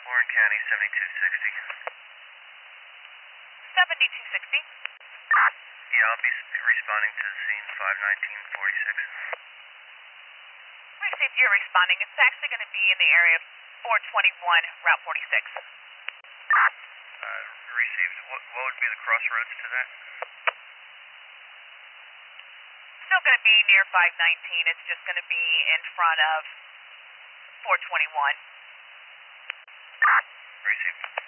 Warren County, 7260. 7260. Yeah, I'll be responding to the scene, 51946. Received, you're responding. It's actually going to be in the area of 421, Route 46. Received. What would be the crossroads to that? Still going to be near 519. It's just going to be in front of 421. Received.